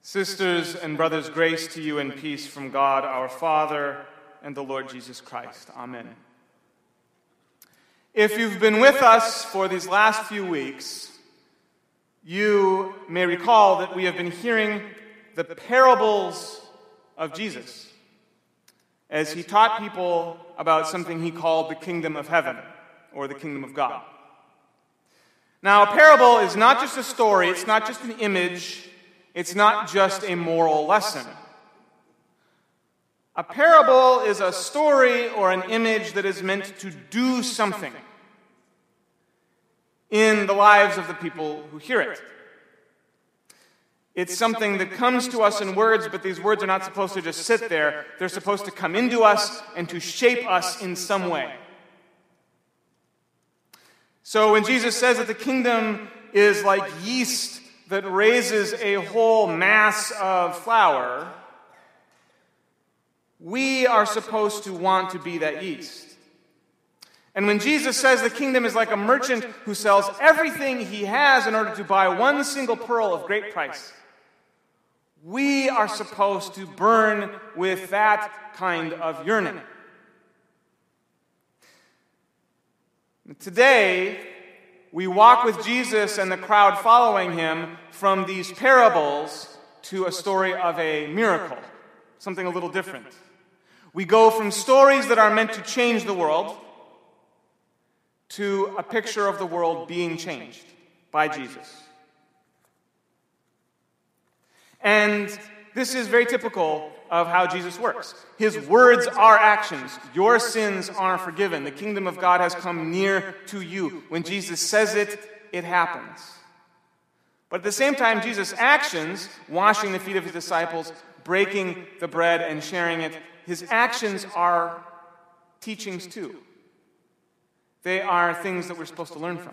Sisters and brothers, grace to you and peace from God our Father and the Lord Jesus Christ. Amen. If you've been with us for these last few weeks, you may recall that we have been hearing the parables of Jesus as he taught people about something he called the kingdom of heaven or the kingdom of God. Now, a parable is not just a story, it's not just an image, it's not just a moral lesson. A parable is a story or an image that is meant to do something in the lives of the people who hear it. It's something that comes to us in words, but these words are not supposed to just sit there. They're supposed to come into us and to shape us in some way. So when Jesus says that the kingdom is like yeast that raises a whole mass of flour, we are supposed to want to be that yeast. And when Jesus says the kingdom is like a merchant who sells everything he has in order to buy one single pearl of great price, we are supposed to burn with that kind of yearning. Today, we walk with Jesus and the crowd following him from these parables to a story of a miracle, something a little different. We go from stories that are meant to change the world to a picture of the world being changed by Jesus. And this is very typical of how Jesus works. His words are actions. Your sins are forgiven. The kingdom of God has come near to you. When Jesus says it, it happens. But at the same time, Jesus' actions, washing the feet of his disciples, breaking the bread and sharing it, his actions are teachings too. They are things that we're supposed to learn from.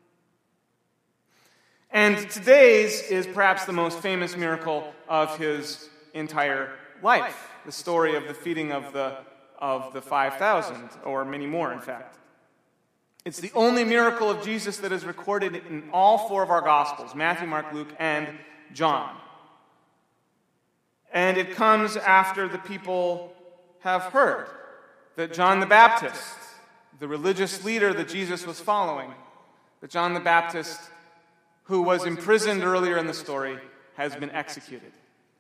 And today's is perhaps the most famous miracle of his entire life, the story of the feeding of the 5,000, or many more, in fact. It's the only miracle of Jesus that is recorded in all four of our Gospels, Matthew, Mark, Luke, and John. And it comes after the people have heard that John the Baptist, the religious leader that Jesus was following, that John the Baptist, who was imprisoned earlier in the story, has been executed.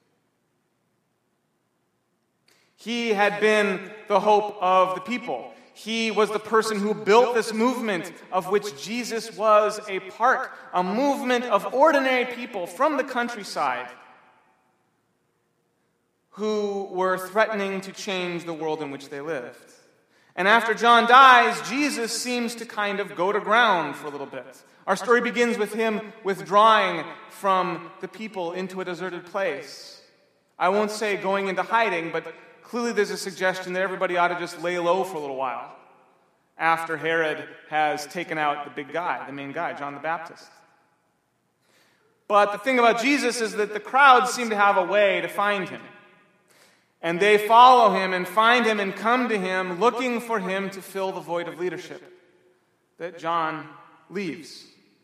He had been the hope of the people. He was the person who built this movement of which Jesus was a part, a movement of ordinary people from the countryside who were threatening to change the world in which they lived. And after John dies, Jesus seems to kind of go to ground for a little bit. Our story begins with him withdrawing from the people into a deserted place. I won't say going into hiding, but clearly there's a suggestion that everybody ought to just lay low for a little while after Herod has taken out the big guy, the main guy, John the Baptist. But the thing about Jesus is that the crowds seem to have a way to find him. And they follow him and find him and come to him looking for him to fill the void of leadership that John leaves.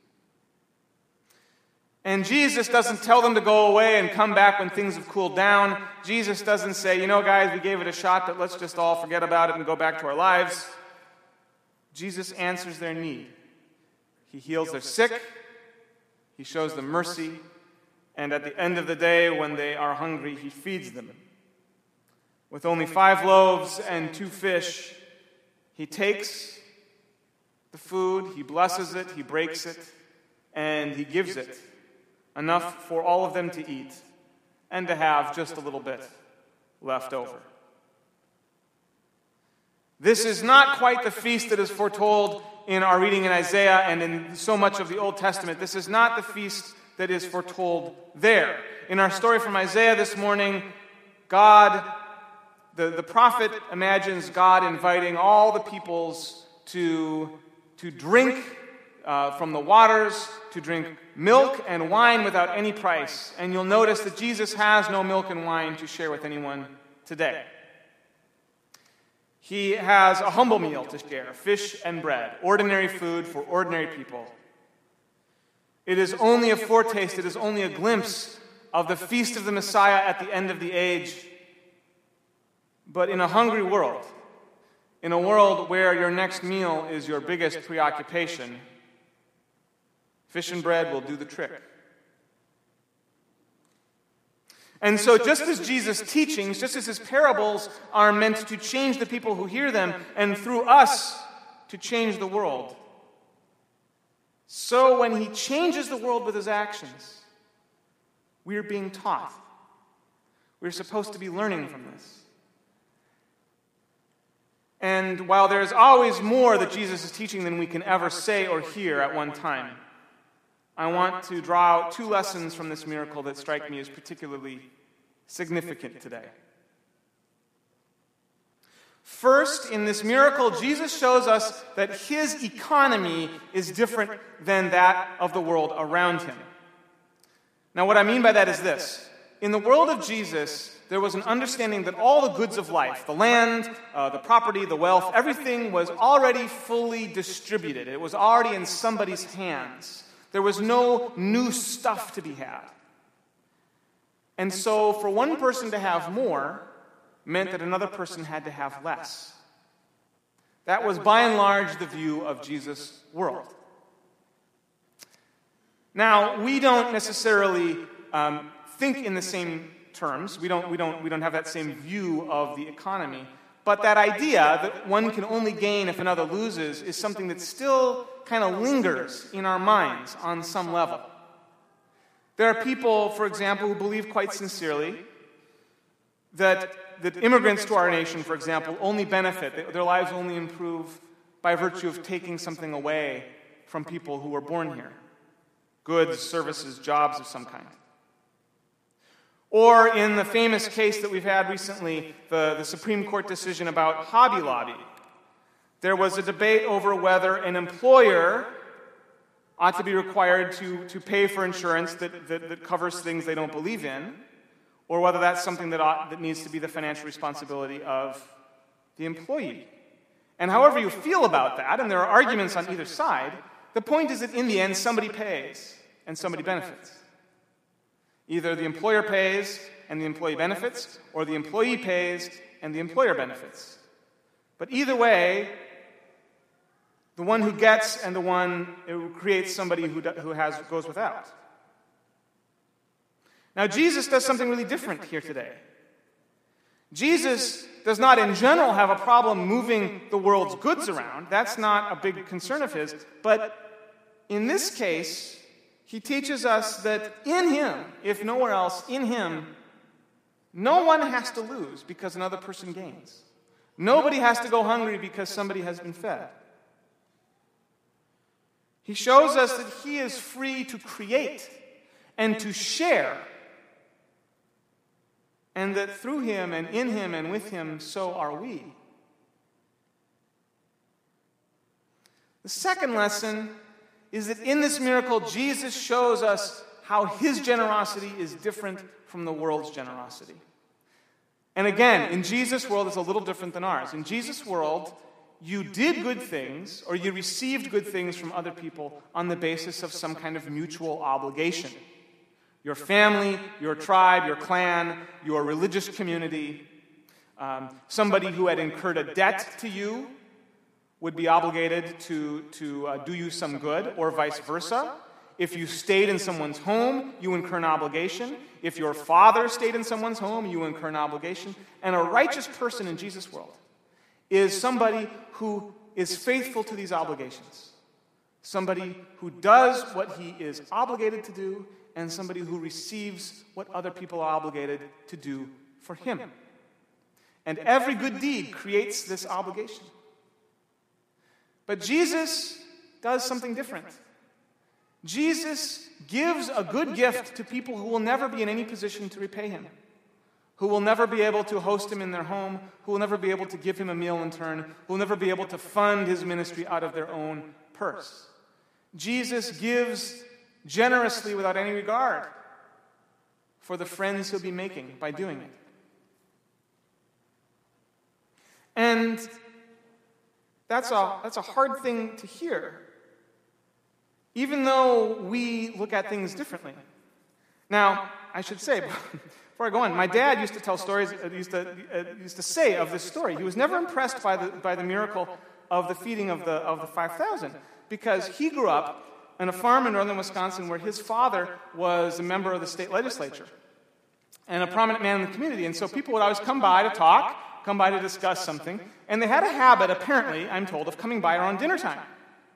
And Jesus doesn't tell them to go away and come back when things have cooled down. Jesus doesn't say, you know, guys, we gave it a shot, but let's just all forget about it and go back to our lives. Jesus answers their need. He heals their sick. He shows them mercy. And at the end of the day, when they are hungry, he feeds them. With only 5 loaves and 2 fish, he takes the food, he blesses it, he breaks it, and he gives it. Enough for all of them to eat and to have just a little bit left over. This is not quite the feast that is foretold in our reading in Isaiah and in so much of the Old Testament. This is not the feast that is foretold there. In our story from Isaiah this morning, God, the prophet imagines God inviting all the peoples to drink from the waters, to drink milk and wine without any price. And you'll notice that Jesus has no milk and wine to share with anyone today. He has a humble meal to share, fish and bread, ordinary food for ordinary people. It is only a foretaste, it is only a glimpse of the feast of the Messiah at the end of the age. But in a hungry world, in a world where your next meal is your biggest preoccupation, fish and bread will do the trick. And so just as Jesus' teachings, just as his parables are meant to change the people who hear them, and through us to change the world, so when he changes the world with his actions, we are being taught. We're supposed to be learning from this. And while there's always more that Jesus is teaching than we can ever say or hear at one time, I want to draw out two lessons from this miracle that strike me as particularly significant today. First, in this miracle, Jesus shows us that his economy is different than that of the world around him. Now, what I mean by that is this. In the world of Jesus, there was an understanding that all the goods of life, the land, the property, the wealth, everything was already fully distributed. It was already in somebody's hands. There was no new stuff to be had. And so for one person to have more meant that another person had to have less. That was by and large the view of Jesus' world. Now, we don't necessarily think in the same terms. We don't have that same view of the economy. But that idea that one can only gain if another loses is something that still kind of lingers in our minds on some level. There are people, for example, who believe quite sincerely that immigrants to our nation, for example, only benefit, their lives only improve by virtue of taking something away from people who were born here. Goods, services, jobs of some kind. Or in the famous case that we've had recently, the Supreme Court decision about Hobby Lobby, there was a debate over whether an employer ought to be required to pay for insurance that covers things they don't believe in, or whether that's something that needs to be the financial responsibility of the employee. And however you feel about that, and there are arguments on either side, the point is that in the end, somebody pays and somebody benefits. Either the employer pays and the employee benefits, or the employee pays and the employer benefits. But either way, the one who gets and the one who creates somebody who goes without. Now, Jesus does something really different here today. Jesus does not, in general, have a problem moving the world's goods around. That's not a big concern of his. But in this case, he teaches us that in him, if nowhere else, in him, no one has to lose because another person gains. Nobody has to go hungry because somebody has been fed. He shows us that he is free to create and to share, and that through him and in him and with him, so are we. The second lesson is that in this miracle, Jesus shows us how his generosity is different from the world's generosity. And again, in Jesus' world, it's a little different than ours. In Jesus' world, you did good things, or you received good things from other people on the basis of some kind of mutual obligation. Your family, your tribe, your clan, your religious community, somebody who had incurred a debt to you would be obligated to do you some good, or vice versa. If you stayed in someone's home, you incur an obligation. If your father stayed in someone's home, you incur an obligation. And a righteous person in Jesus' world is somebody who is faithful to these obligations. Somebody who does what he is obligated to do, and somebody who receives what other people are obligated to do for him. And every good deed creates this obligation. But Jesus does something different. Jesus gives a good gift to people who will never be in any position to repay him, who will never be able to host him in their home, who will never be able to give him a meal in turn, who will never be able to fund his ministry out of their own purse. Jesus gives generously without any regard for the friends he'll be making by doing it. And that's a hard thing to hear, even though we look at things differently. Now, I should say, before I go on, my dad used to tell stories, used to say of this story. He was never impressed by the miracle of the feeding of the 5,000, because he grew up on a farm in northern Wisconsin where his father was a member of the state legislature and a prominent man in the community. And so people would always come by to talk, come by to discuss something, and they had a habit, apparently, I'm told, of coming by around dinner time.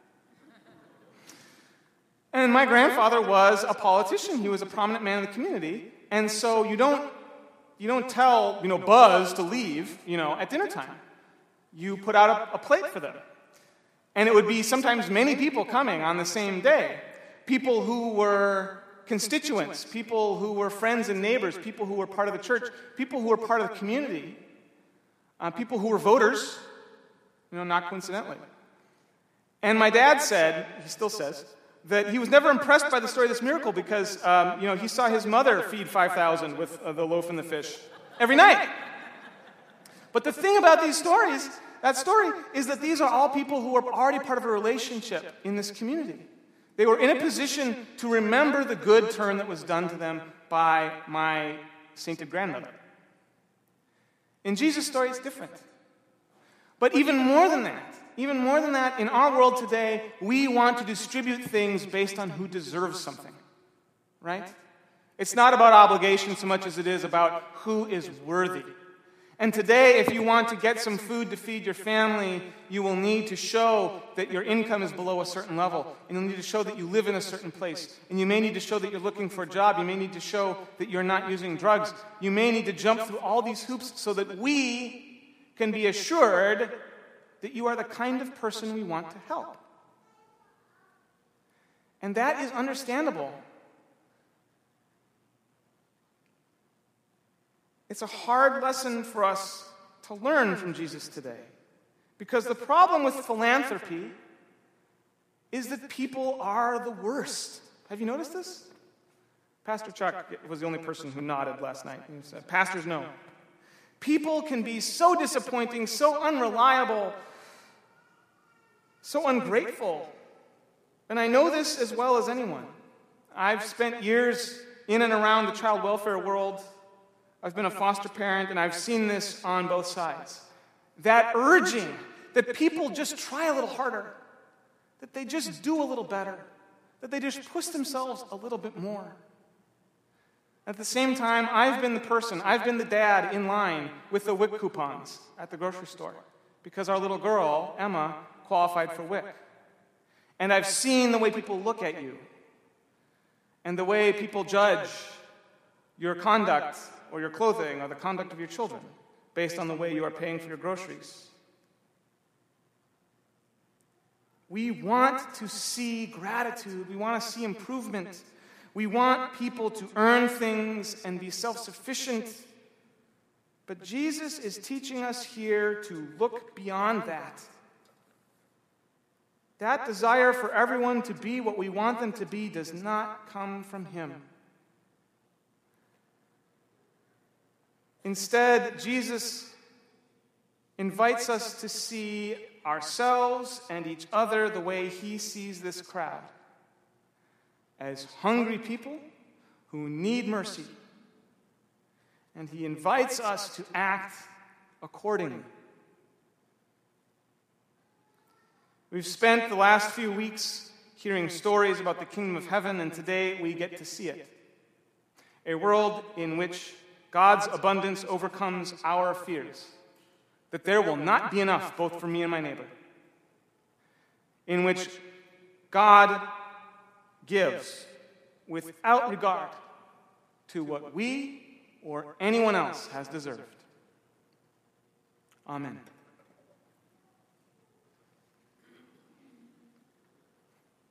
And my grandfather was a politician. He was a prominent man in the community. And so you don't tell, Buzz to leave, at dinner time. You put out a plate for them. And it would be sometimes many people coming on the same day. People who were constituents, people who were friends and neighbors, people who were part of the church, people who were part of the community, people who were voters, not coincidentally. And my dad said, he still says, that he was never impressed by the story of this miracle because, he saw his mother feed 5,000 with the loaf and the fish every night. But the thing about these stories, that story, is that these are all people who are already part of a relationship in this community. They were in a position to remember the good turn that was done to them by my sainted grandmother. In Jesus' story, it's different. But even more than that, in our world today, we want to distribute things based on who deserves something, right? It's not about obligation so much as it is about who is worthy. And today, if you want to get some food to feed your family, you will need to show that your income is below a certain level. And you'll need to show that you live in a certain place. And you may need to show that you're looking for a job. You may need to show that you're not using drugs. You may need to jump through all these hoops so that we can be assured that you are the kind of person we want to help. And that is understandable. It's a hard lesson for us to learn from Jesus today. Because the problem with philanthropy is that people are the worst. Have you noticed this? Pastor Chuck was the only person who nodded last night. He said, pastors know. People can be so disappointing, so unreliable, so ungrateful. And I know this as well as anyone. I've spent years in and around the child welfare world. I've been a foster parent, and I've seen this on both sides. That urging that people just try a little harder, that they just do a little better, that they just push themselves a little bit more. At the same time, I've been the dad in line with the WIC coupons at the grocery store because our little girl, Emma, qualified for WIC. And I've seen the way people look at you and the way people judge your conduct or your clothing or the conduct of your children based on the way you are paying for your groceries. We want to see gratitude. We want to see improvement. We want people to earn things and be self-sufficient. But Jesus is teaching us here to look beyond that. That desire for everyone to be what we want them to be does not come from Him. Instead, Jesus invites us to see ourselves and each other the way He sees this crowd, as hungry people who need mercy. And He invites us to act accordingly. We've spent the last few weeks hearing stories about the kingdom of heaven, and today we get to see it. A world in which God's abundance overcomes our fears, that there will not be enough both for me and my neighbor. In which God gives without regard to what we or anyone else has deserved. Amen.